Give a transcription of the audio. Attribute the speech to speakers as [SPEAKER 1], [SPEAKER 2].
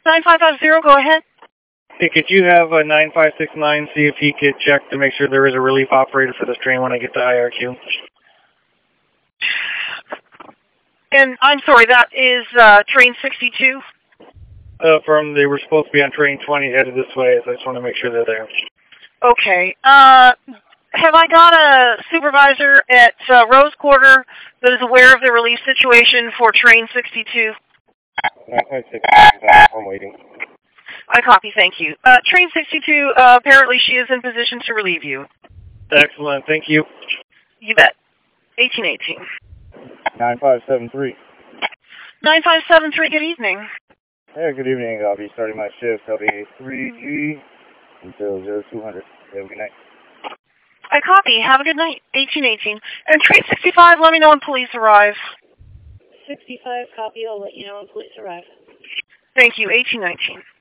[SPEAKER 1] 9550, go ahead.
[SPEAKER 2] Hey, could you have a 9569 see if he could check to make sure there is a relief operator for this train when I get to IRQ?
[SPEAKER 1] And I'm sorry, that is train 62?
[SPEAKER 2] They were supposed to be on train 20 headed this way, so I just want to make sure they're there.
[SPEAKER 1] Okay. Have I got a supervisor at Rose Quarter that is aware of the relief situation for train 62?
[SPEAKER 3] 956, I'm waiting.
[SPEAKER 1] I copy, thank you. Train 62, apparently she is in position to relieve you.
[SPEAKER 2] Excellent, thank you.
[SPEAKER 1] You bet. 1818.
[SPEAKER 3] 9573.
[SPEAKER 1] 9573, good evening.
[SPEAKER 3] Yeah, good evening. I'll be starting my shift. I'll be 3G until 0200. Have a good night.
[SPEAKER 1] I copy. Have a good night. 1818. And train 65, let me know when police arrive.
[SPEAKER 4] 65, copy. I'll let you know when police arrive.
[SPEAKER 1] Thank you. 1819.